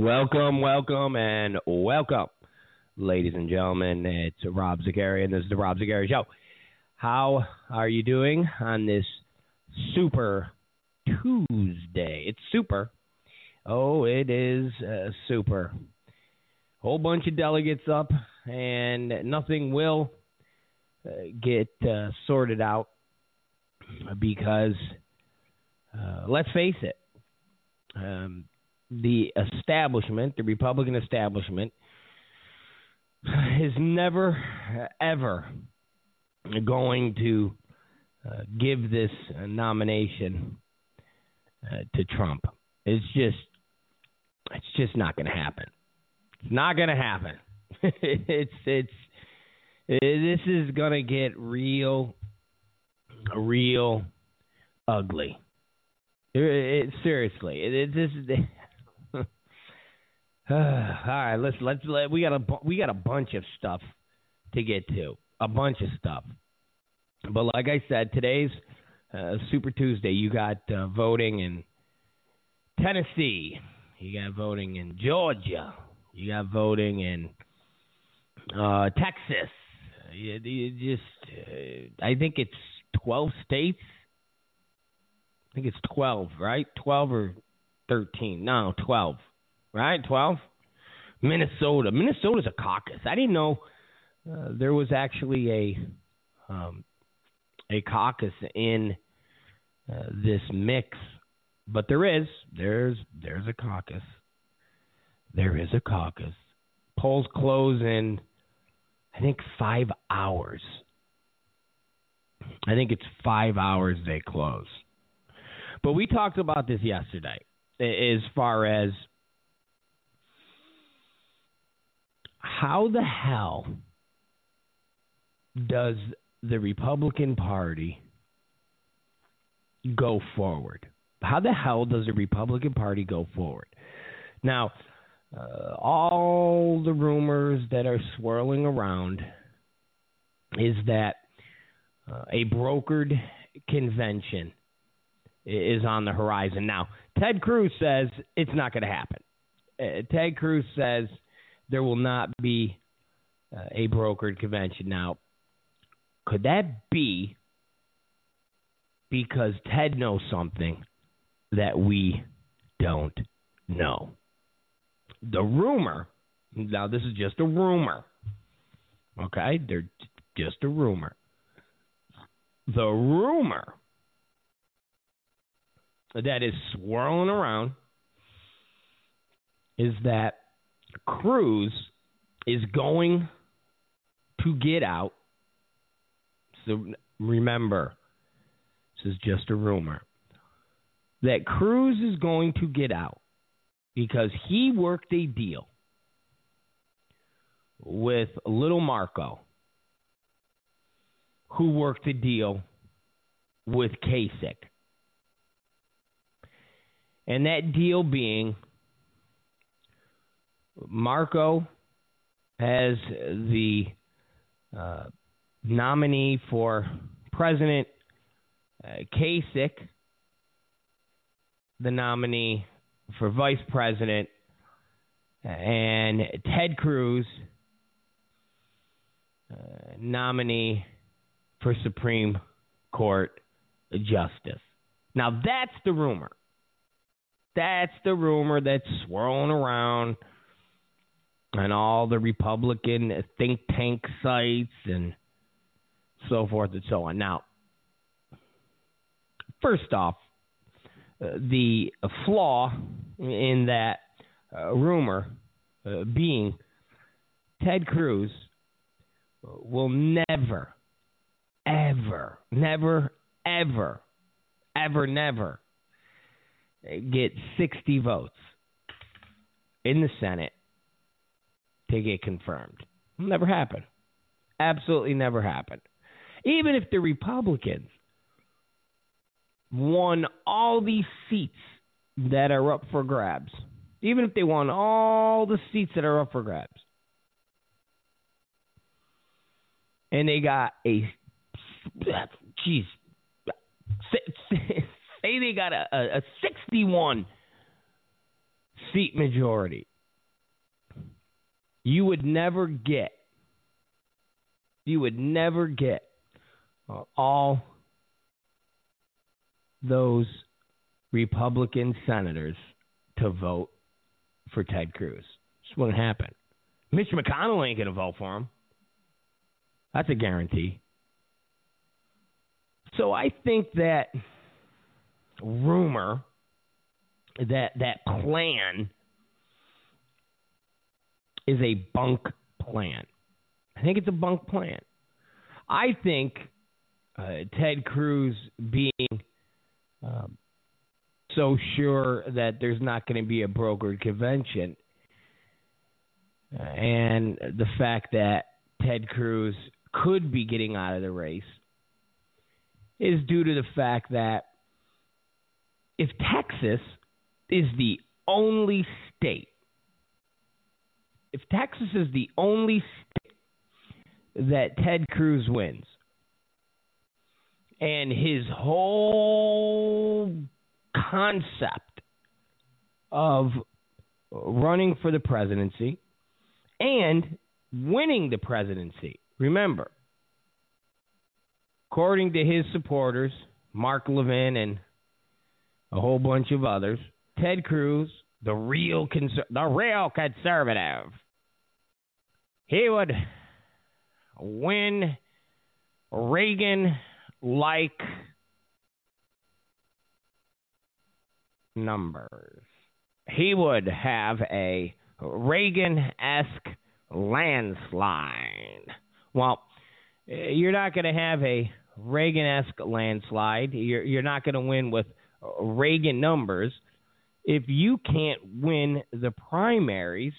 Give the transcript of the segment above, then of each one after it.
Welcome, ladies and gentlemen. It's Rob Zagari, and this is the Rob Zagari Show. How are you doing on this Super Tuesday? It's super. Oh, it is super. Whole bunch of delegates up, and nothing will get sorted out because, let's face it, the establishment, the Republican establishment, is never, ever going to give this nomination to Trump. It's just not going to happen. It's not going to happen. This is going to get real ugly. Seriously. All right, let's we got a bunch of stuff to get to, a bunch of stuff. But like I said, today's Super Tuesday. You got voting in Tennessee, you got voting in Georgia, you got voting in Texas. I think it's 12 states. I think it's 12, right? 12 or 13? No, 12. Right, 12? Minnesota. Minnesota's a caucus. I didn't know there was actually a caucus in this mix, but there is. There's a caucus. There is a caucus. Polls close in, I think, 5 hours. I think it's 5 hours they close. But we talked about this yesterday as far as how the hell does the Republican Party go forward? How the hell does the Republican Party go forward? Now, all the rumors that are swirling around is that a brokered convention is on the horizon. Now, Ted Cruz says it's not going to happen. Ted Cruz says there will not be a brokered convention. Now, could that be because Ted knows something that we don't know? The rumor, now this is just a rumor, okay? They're just a rumor. The rumor that is swirling around is that Cruz is going to get out. So remember, this is just a rumor. That Cruz is going to get out because he worked a deal with Little Marco, who worked a deal with Kasich. And that deal being, Marco has the nominee for president, Kasich, the nominee for vice president, and Ted Cruz, nominee for Supreme Court Justice. Now, that's the rumor. That's the rumor that's swirling around on all the Republican think tank sites and so forth and so on. Now, first off, the flaw in that rumor being Ted Cruz will never, ever, never, ever, ever, never get 60 votes in the Senate to get confirmed. Never happen. Absolutely never happen. Even if the Republicans won all these seats that are up for grabs, even if they won all the seats that are up for grabs, and they got a, say they got a 61 seat majority, you would never get all those Republican senators to vote for Ted Cruz. Just wouldn't happen. Mitch McConnell ain't going to vote for him. That's a guarantee. So I think that rumor, that plan is a bunk plan. I think it's a bunk plan. I think Ted Cruz being so sure that there's not going to be a brokered convention, and the fact that Ted Cruz could be getting out of the race is due to the fact that if Texas is the only state, that Ted Cruz wins, and his whole concept of running for the presidency and winning the presidency, remember, according to his supporters, Mark Levin and a whole bunch of others, Ted Cruz, the real conservative, he would win Reagan-like numbers. He would have a Reagan-esque landslide. Well, you're not going to have a Reagan-esque landslide. You're not going to win with Reagan numbers if you can't win the primaries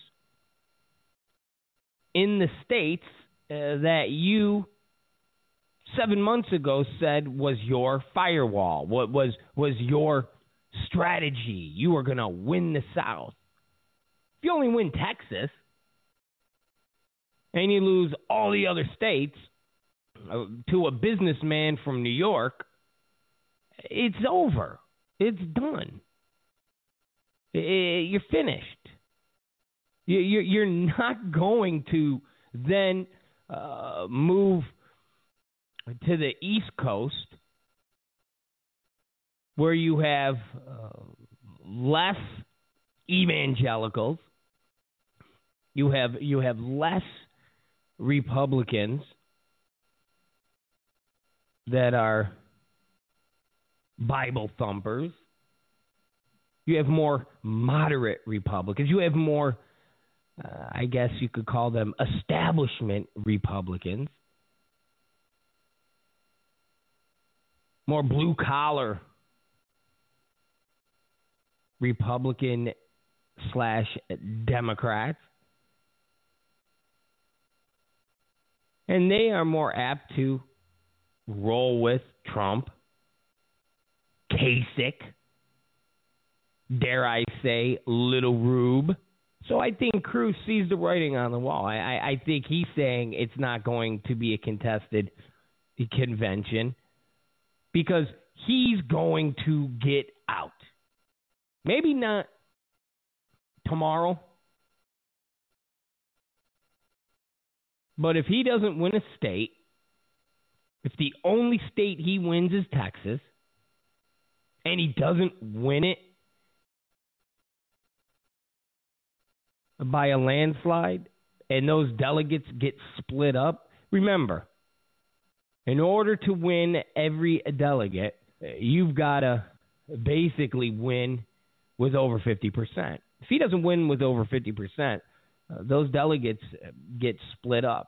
in the states that you 7 months ago said was your firewall, what was your strategy. You were going to win the South. If you only win Texas and you lose all the other states to a businessman from New York, it's over. It's done. You're finished. You're not going to then move to the East Coast where you have less evangelicals, you have less Republicans that are Bible thumpers. You have more moderate Republicans. You have more, I guess you could call them establishment Republicans. More blue-collar Republican/Democrats. And they are more apt to roll with Trump, Kasich, dare I say, Little Rube. So I think Cruz sees the writing on the wall. I think he's saying it's not going to be a contested convention because he's going to get out. Maybe not tomorrow, but if he doesn't win a state, if the only state he wins is Texas, and he doesn't win it by a landslide, and those delegates get split up, remember, in order to win every delegate, you've got to basically win with over 50%. If he doesn't win with over 50%, those delegates get split up.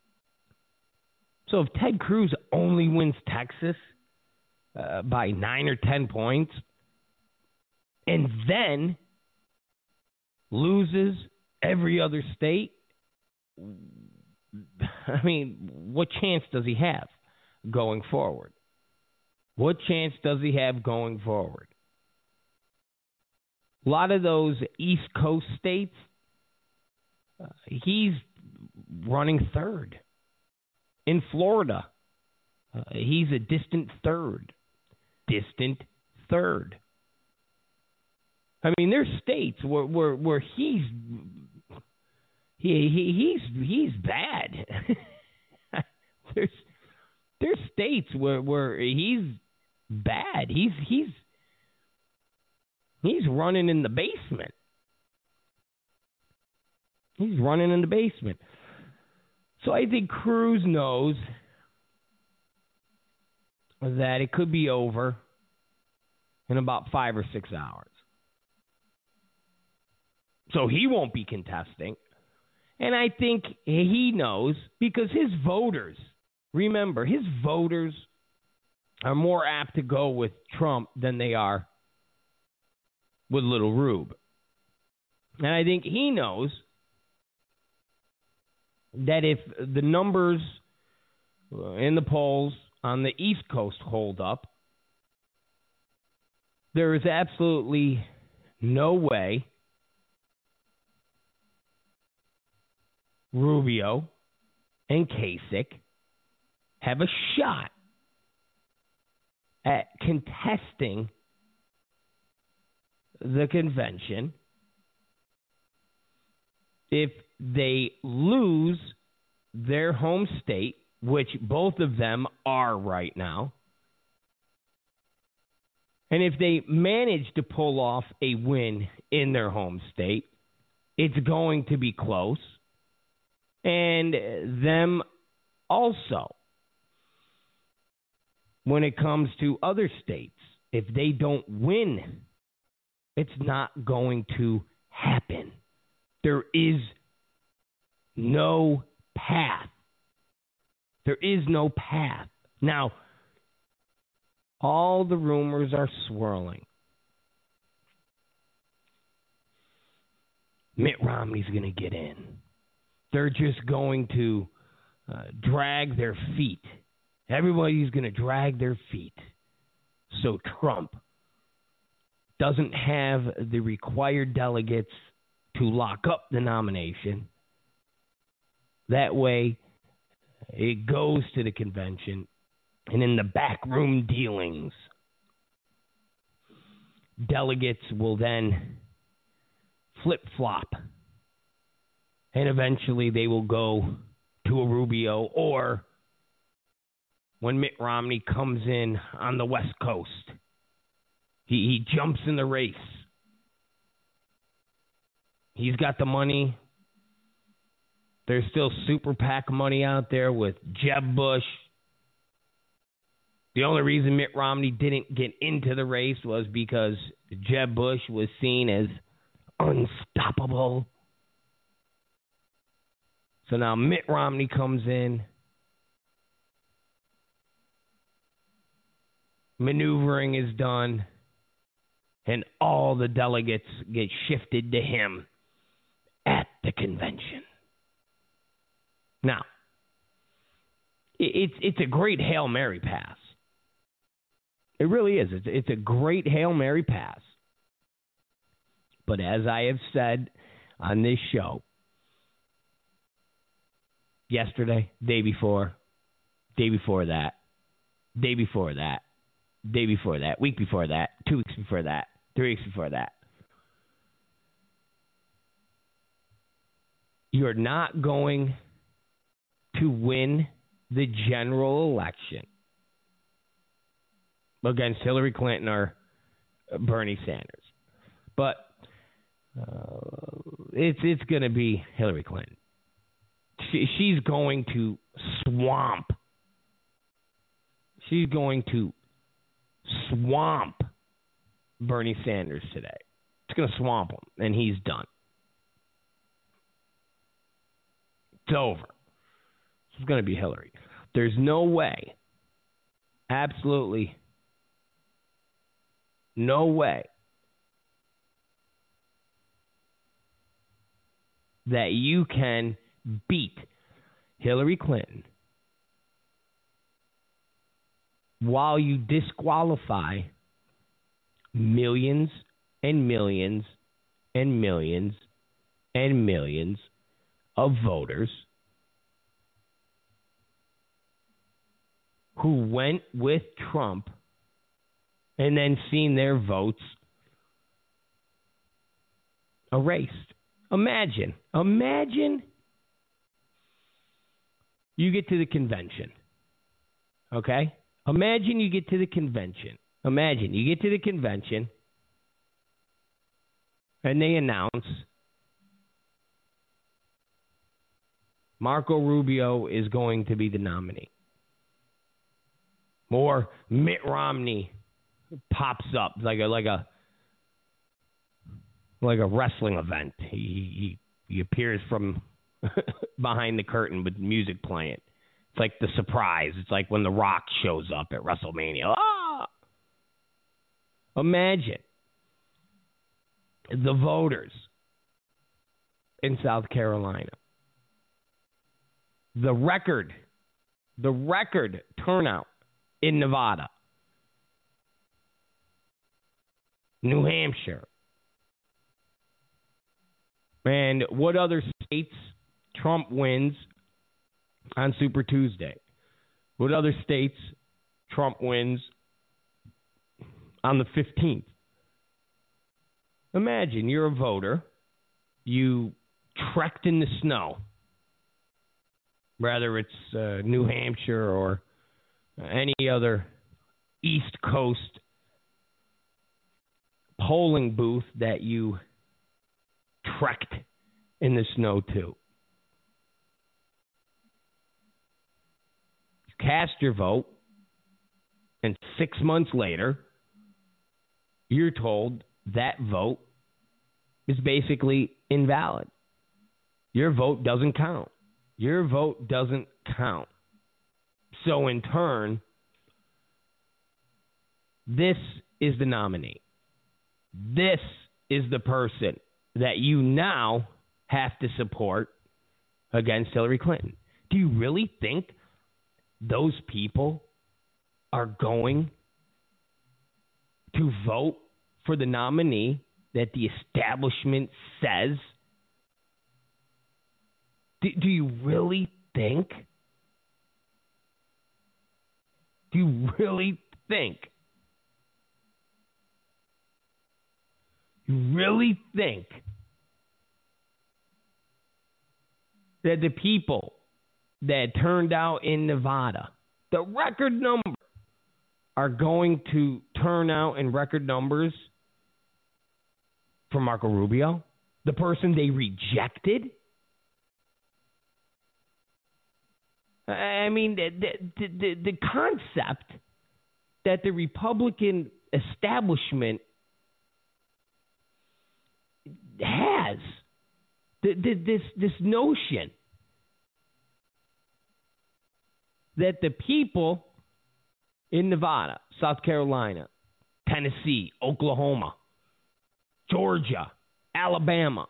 So if Ted Cruz only wins Texas by 9 or 10 points and then loses every other state, I mean, what chance does he have going forward? What chance does he have going forward? A lot of those East Coast states, he's running third. In Florida, he's a distant third. I mean, there's states where he's he's bad. there's states where he's bad. He's running in the basement. He's running in the basement. So I think Cruz knows that it could be over in about 5 or 6 hours. So he won't be contesting. And I think he knows because his voters, remember, his voters are more apt to go with Trump than they are with Little Rube. And I think he knows that if the numbers in the polls on the East Coast hold up, there is absolutely no way Rubio and Kasich have a shot at contesting the convention if they lose their home state, which both of them are right now, and if they manage to pull off a win in their home state, it's going to be close. And them also, when it comes to other states, if they don't win, it's not going to happen. There is no path. There is no path. Now, all the rumors are swirling. Mitt Romney's going to get in. They're just going to drag their feet. Everybody's going to drag their feet. So Trump doesn't have the required delegates to lock up the nomination. That way, it goes to the convention, and in the backroom dealings, delegates will then flip-flop, and eventually they will go to a Rubio, or when Mitt Romney comes in on the West Coast, he jumps in the race. He's got the money. There's still super PAC money out there with Jeb Bush. The only reason Mitt Romney didn't get into the race was because Jeb Bush was seen as unstoppable. So now Mitt Romney comes in, maneuvering is done, and all the delegates get shifted to him at the convention. Now, it's a great Hail Mary pass. It really is. It's a great Hail Mary pass. But as I have said on this show, yesterday, day before that, day before that, day before that, week before that, 2 weeks before that, 3 weeks before that, you're not going to win the general election against Hillary Clinton or Bernie Sanders. But it's going to be Hillary Clinton. She's going to swamp. She's going to swamp Bernie Sanders today. It's going to swamp him, and he's done. It's over. It's going to be Hillary. There's no way, absolutely no way, that you can beat Hillary Clinton while you disqualify millions and millions and millions and millions of voters who went with Trump and then seen their votes erased Imagine you get to the convention. Okay? Imagine you get to the convention. And they announce Marco Rubio is going to be the nominee. Or Mitt Romney pops up like a wrestling event. He appears from behind the curtain with music playing. It's like the surprise. It's like when The Rock shows up at WrestleMania. Ah! Imagine the voters in South Carolina. The record turnout in Nevada, New Hampshire. And what other states Trump wins on Super Tuesday? What other states Trump wins on the 15th? Imagine you're a voter. You trekked in the snow, whether it's New Hampshire or any other East Coast polling booth that you trekked in the snow to. You cast your vote, and 6 months later, you're told that vote is basically invalid. Your vote doesn't count. So in turn, this is the nominee. This is the person that you now have to support against Hillary Clinton. Do you really think those people are going to vote for the nominee that the establishment says? Do you really think? Do you really think? You really think that the people that turned out in Nevada, the record number, are going to turn out in record numbers for Marco Rubio, the person they rejected? I mean, the concept that the Republican establishment has, this notion that the people in Nevada, South Carolina, Tennessee, Oklahoma, Georgia, Alabama,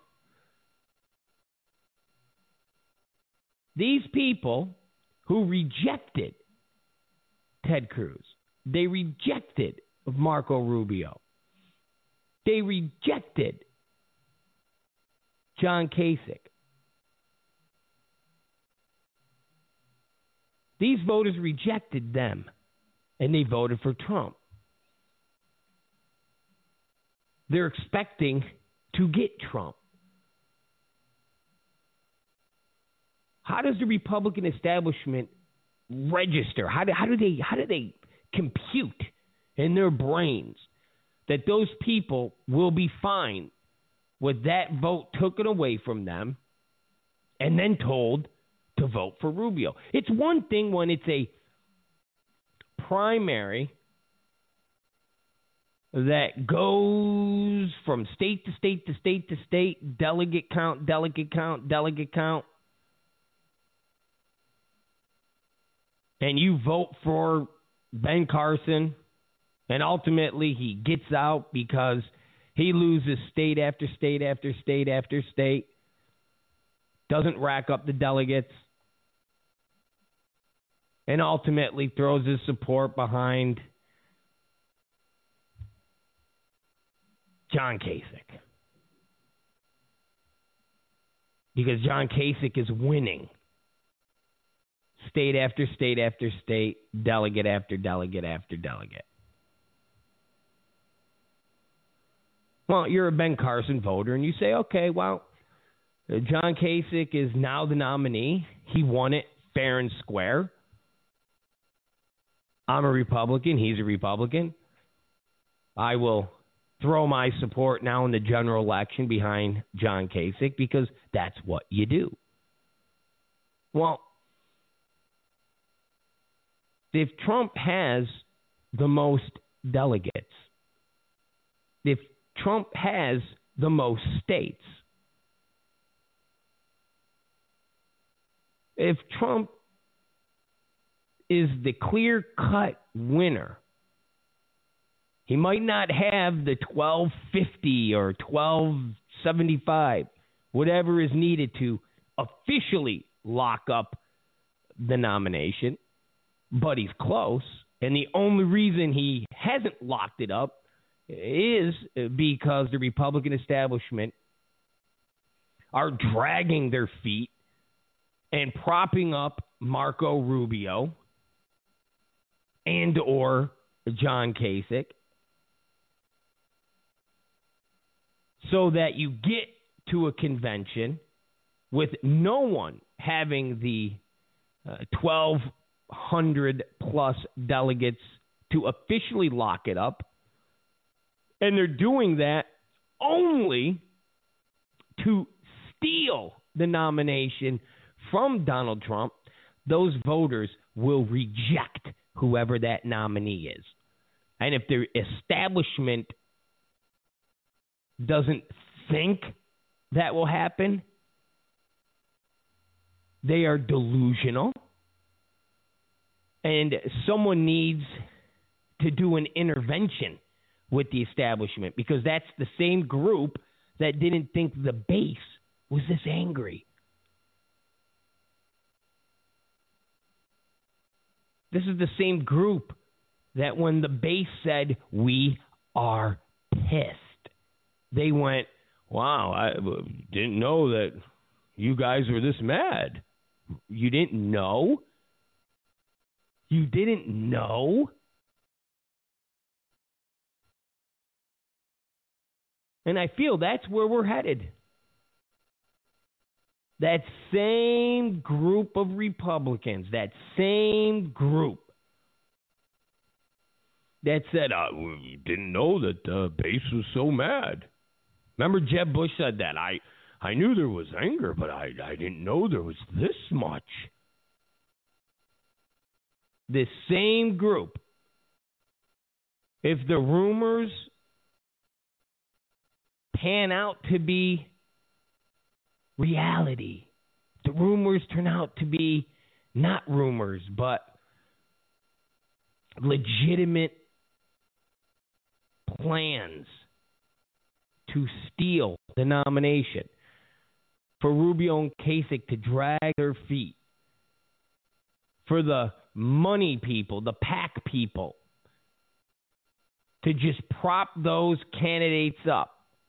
these people who rejected Ted Cruz, they rejected Marco Rubio, they rejected John Kasich. These voters rejected them, and they voted for Trump. They're expecting to get Trump. How does the Republican establishment register? How do they compute in their brains that those people will be fine with that vote taken away from them and then told to vote for Rubio? It's one thing when it's a primary that goes from state to state to state to state, delegate count, and you vote for Ben Carson, and ultimately he gets out because he loses state after state after state after state, doesn't rack up the delegates, and ultimately throws his support behind John Kasich. Because John Kasich is winning state after state after state, delegate after delegate after delegate. Well, you're a Ben Carson voter, and you say, okay, well, John Kasich is now the nominee. He won it fair and square. I'm a Republican. He's a Republican. I will throw my support now in the general election behind John Kasich because that's what you do. Well, if Trump has the most delegates, if Trump has the most states, if Trump is the clear-cut winner, he might not have the 1250 or 1275, whatever is needed to officially lock up the nomination, but he's close. And the only reason he hasn't locked it up is because the Republican establishment are dragging their feet and propping up Marco Rubio and or John Kasich so that you get to a convention with no one having the 1,200 plus delegates to officially lock it up. And they're doing that only to steal the nomination from Donald Trump. Those voters will reject whoever that nominee is. And if the establishment doesn't think that will happen, they are delusional. And someone needs to do an intervention with the establishment because that's the same group that didn't think the base was this angry. This is the same group that when the base said, we are pissed, they went, wow, I didn't know that you guys were this mad. You didn't know? You didn't know? And I feel that's where we're headed. That same group of Republicans, that same group that said, we didn't know that the base was so mad. Remember Jeb Bush said that. I knew there was anger, but I didn't know there was this much. This same group, if the rumors pan out to be reality, the rumors turn out to be not rumors, but legitimate plans to steal the nomination, for Rubio and Kasich to drag their feet, for the money people, the PAC people, to just prop those candidates up.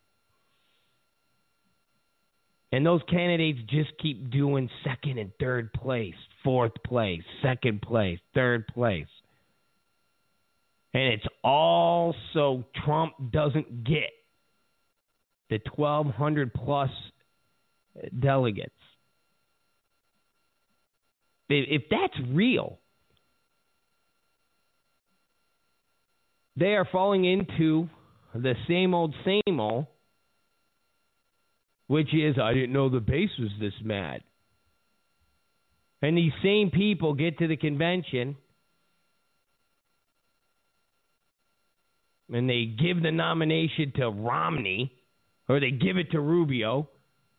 And those candidates just keep doing second and third place, fourth place, second place, third place. And it's all so Trump doesn't get the 1,200 plus delegates. If that's real, they are falling into the same old, which is, I didn't know the base was this mad. And these same people get to the convention and they give the nomination to Romney or they give it to Rubio.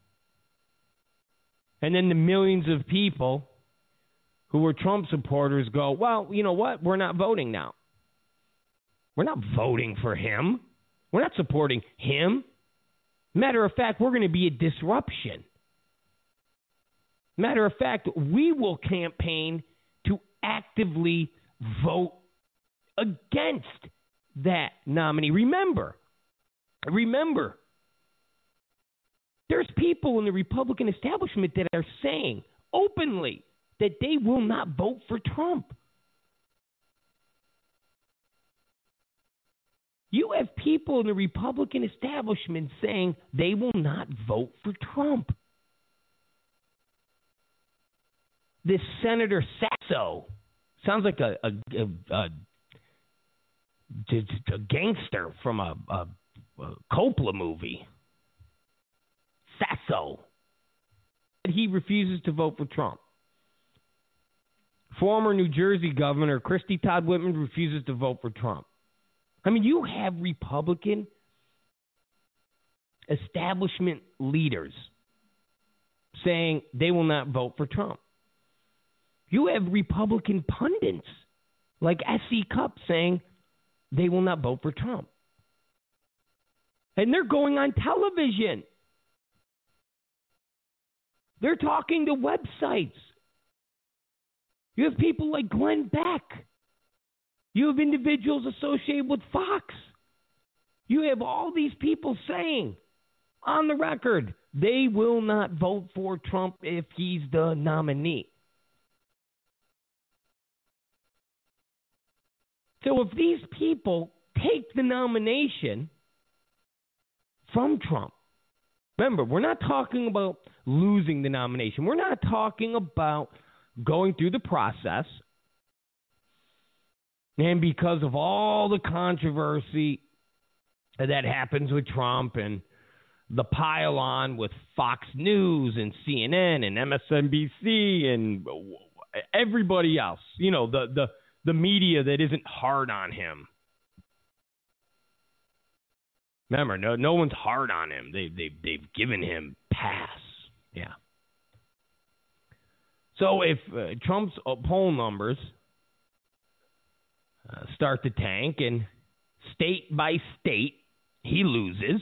And then the millions of people who were Trump supporters go, well, you know what? We're not voting now. We're not voting for him. We're not supporting him. Matter of fact, we're going to be a disruption. Matter of fact, we will campaign to actively vote against that nominee. Remember, there's people in the Republican establishment that are saying openly that they will not vote for Trump. You have people in the Republican establishment saying they will not vote for Trump. this Senator Sasso sounds like a gangster from a Coppola movie. Sasso. He refuses to vote for Trump. Former New Jersey Governor Christie Todd Whitman refuses to vote for Trump. I mean, you have Republican establishment leaders saying they will not vote for Trump. You have Republican pundits like S.C. Cupp saying they will not vote for Trump. And they're going on television. They're talking to websites. You have people like Glenn Beck. You have individuals associated with Fox. You have all these people saying on the record they will not vote for Trump if he's the nominee. So if these people take the nomination from Trump, remember, we're not talking about losing the nomination. We're not talking about going through the process. And because of all the controversy that happens with Trump and the pile-on with Fox News and CNN and MSNBC and everybody else, you know, the media that isn't hard on him. Remember, no one's hard on him. They've given him pass. Yeah. So if Trump's poll numbers start to tank and state by state he loses,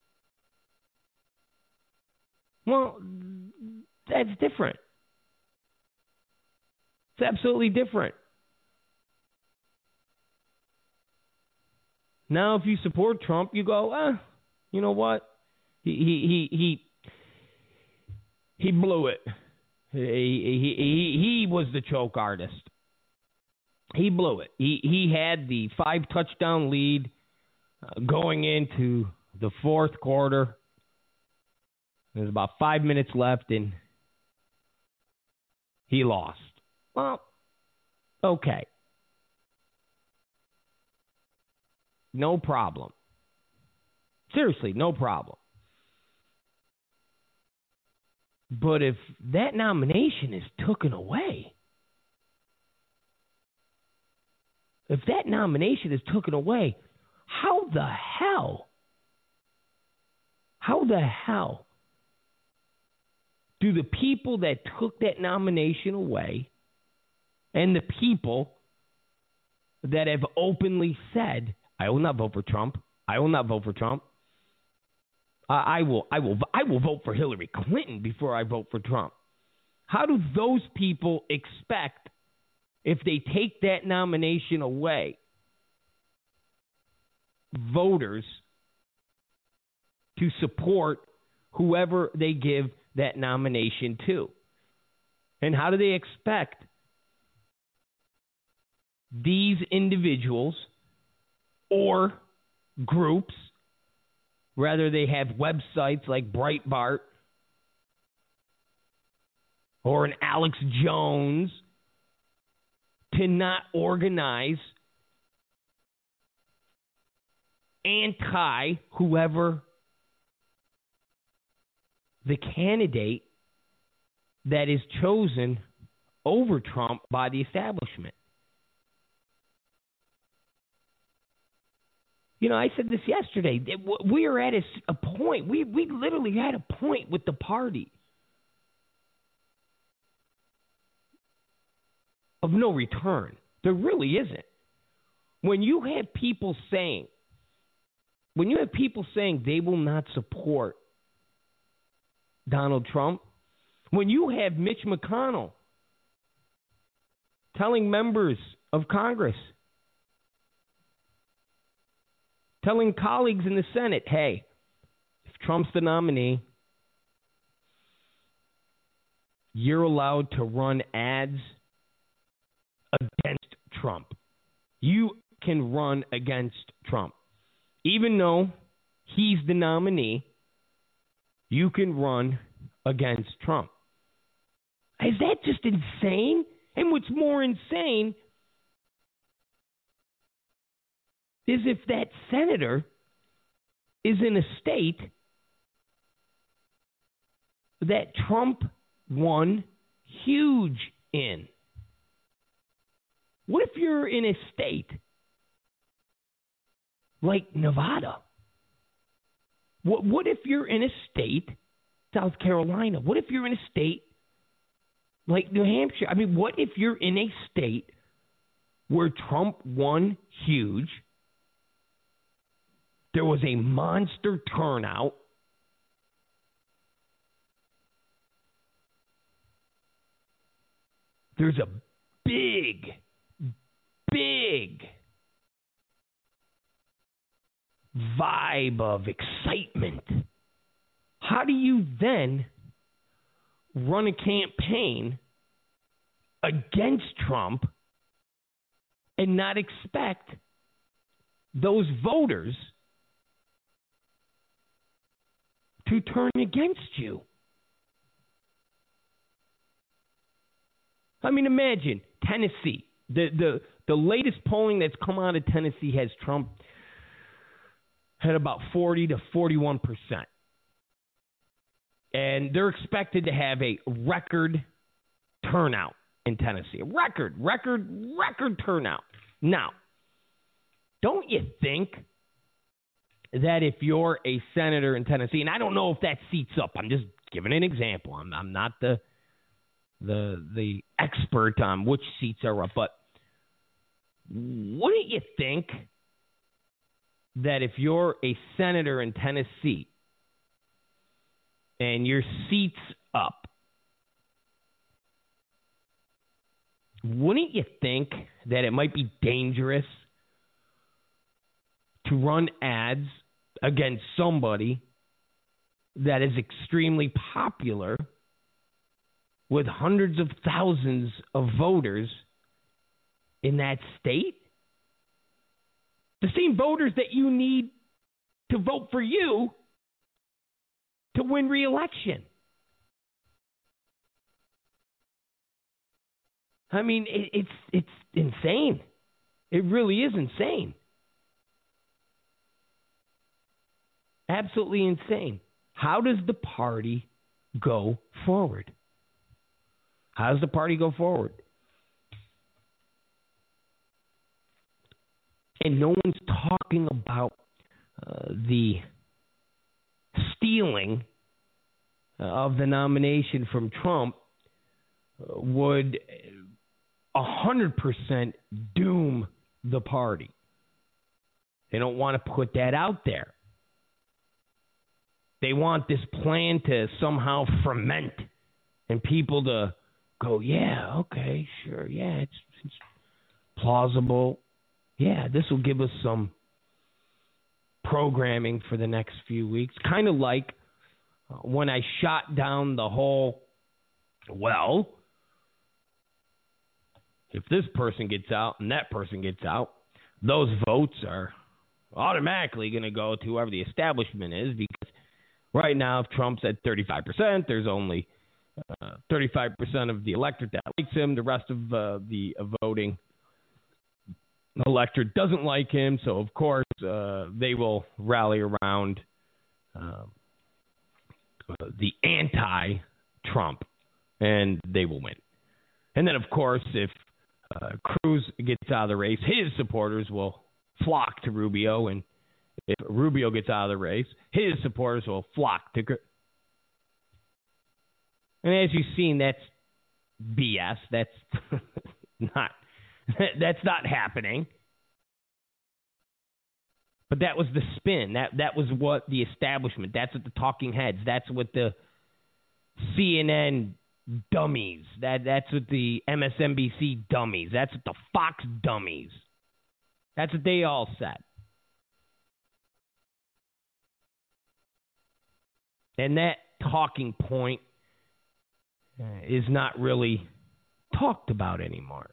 well, that's different. It's absolutely different. Now, if you support Trump, you go, you know what? He blew it. He was the choke artist. He blew it. He had the 5-touchdown lead going into the fourth quarter. There's about 5 minutes left, and he lost. Well, okay. No problem. Seriously, no problem. But if that nomination is taken away, how the hell do the people that took that nomination away and the people that have openly said, I will not vote for Trump. I will not vote for Trump. I will vote for Hillary Clinton before I vote for Trump. How do those people expect, if they take that nomination away, voters to support whoever they give that nomination to? And how do they expect these individuals or groups, whether they have websites like Breitbart or an Alex Jones, to not organize anti-whoever the candidate that is chosen over Trump by the establishment? You know, I said this yesterday. We are at a point. We literally had a point with the party of no return. There really isn't. When you have people saying they will not support Donald Trump, when you have Mitch McConnell telling members of Congress, telling colleagues in the Senate, hey, if Trump's the nominee, you're allowed to run ads against Trump. You can run against Trump. Even though he's the nominee, you can run against Trump. Is that just insane? And what's more insane is if that senator is in a state that Trump won huge in. What if you're in a state like Nevada? What if you're in a state, South Carolina? What if you're in a state like New Hampshire? I mean, what if you're in a state where Trump won huge? There was a monster turnout. There's a big vibe of excitement. How do you then run a campaign against Trump and not expect those voters to turn against you? I mean, imagine Tennessee. The latest polling that's come out of Tennessee has Trump at about 40 to 41%. And they're expected to have a record turnout in Tennessee. A record turnout. Now, don't you think that if you're a senator in Tennessee, and I don't know if that seats up, I'm just giving an example. I'm not the expert on which seats are up, but wouldn't you think that if you're a senator in Tennessee and your seat's up, wouldn't you think that it might be dangerous to run ads against somebody that is extremely popular with hundreds of thousands of voters in that state? The same voters that you need to vote for you to win re-election. I mean, it's insane. It really is insane. Absolutely insane. How does the party go forward? How does the party go forward? And no one's talking about the stealing of the nomination from Trump would 100% doom the party. They don't want to put that out there. They want this plan to somehow ferment and people to go, yeah, okay, sure, yeah, it's plausible. Yeah, this will give us some programming for the next few weeks. Kind of like when I shot down the whole, well, if this person gets out and that person gets out, those votes are automatically going to go to whoever the establishment is, because right now, if Trump's at 35%, there's only 35% of the electorate that likes him. The rest of the voting electorate doesn't like him, so of course they will rally around the anti-Trump, and they will win. And then, of course, if Cruz gets out of the race, his supporters will flock to Rubio, and if Rubio gets out of the race, his supporters will flock to Cruz. And as you've seen, that's BS. That's that's not happening. But that was the spin. That was what the establishment, that's what the talking heads, that's what the CNN dummies, that's what the MSNBC dummies, that's what the Fox dummies, that's what they all said. And that talking point is not really talked about anymore.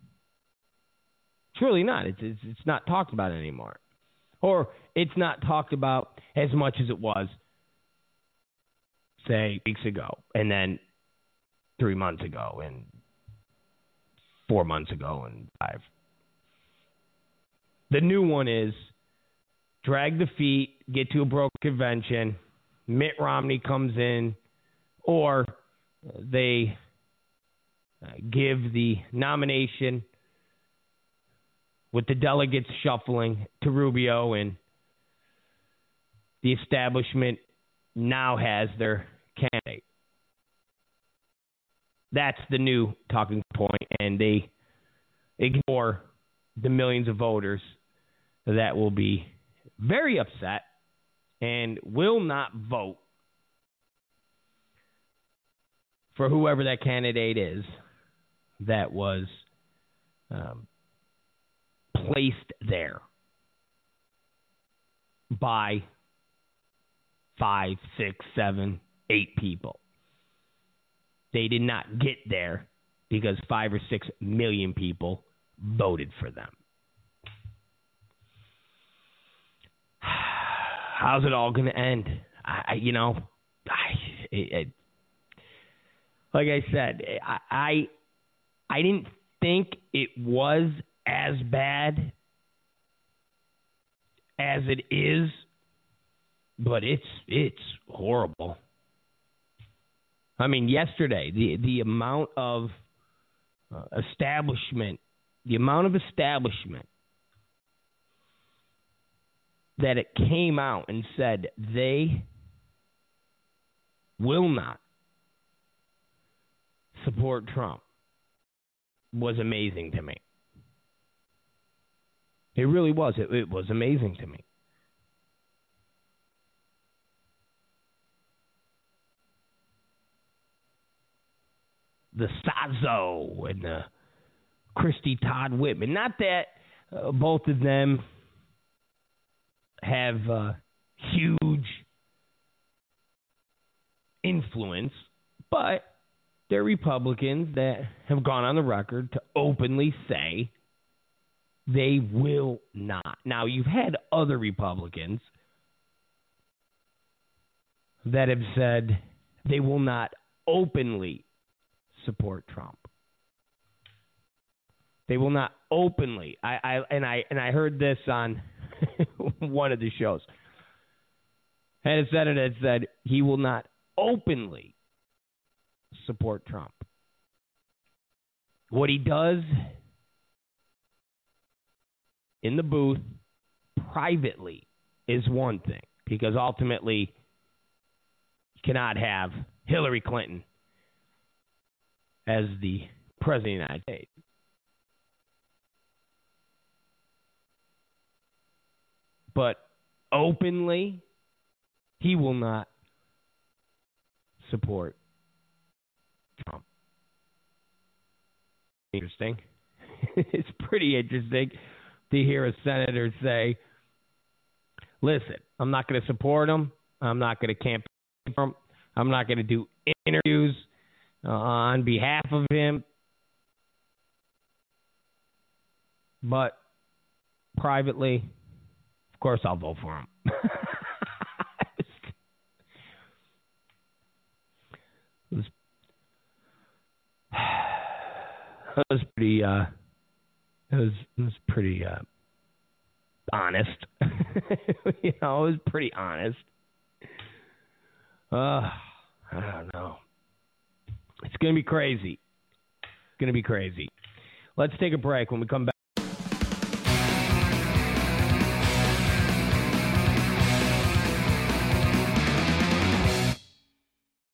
It's really not. It's not talked about anymore. Or it's not talked about as much as it was, say, weeks ago. And then 3 months ago and 4 months ago and 5. The new one is drag the feet, get to a broke convention, Mitt Romney comes in, or they give the nomination with the delegates shuffling to Rubio, and the establishment now has their candidate. That's the new talking point, and they ignore the millions of voters that will be very upset and will not vote for whoever that candidate is that was placed there by 5, 6, 7, 8 people. They did not get there because 5 or 6 million people voted for them. How's it all going to end? Like I said, I didn't think it was as bad as it is, but it's horrible. I mean, yesterday, the amount of establishment that it came out and said they will not support Trump was amazing to me. It really was. It was amazing to me. The Sazo and the Christy Todd Whitman. Not that both of them have huge influence, but they're Republicans that have gone on the record to openly say they will not. Now, you've had other Republicans that have said they will not openly support Trump. They will not openly. I heard this on one of the shows. And a senator that said he will not openly support Trump. What he does in the booth privately is one thing, because ultimately you cannot have Hillary Clinton as the president of the United States. But openly, he will not support Trump. Interesting. It's pretty interesting to hear a senator say, listen, I'm not going to support him. I'm not going to campaign for him. I'm not going to do interviews on behalf of him. But privately, of course, I'll vote for him. It was pretty. It was pretty honest. It was pretty honest. I don't know. It's gonna be crazy. It's gonna be crazy. Let's take a break. When we come back,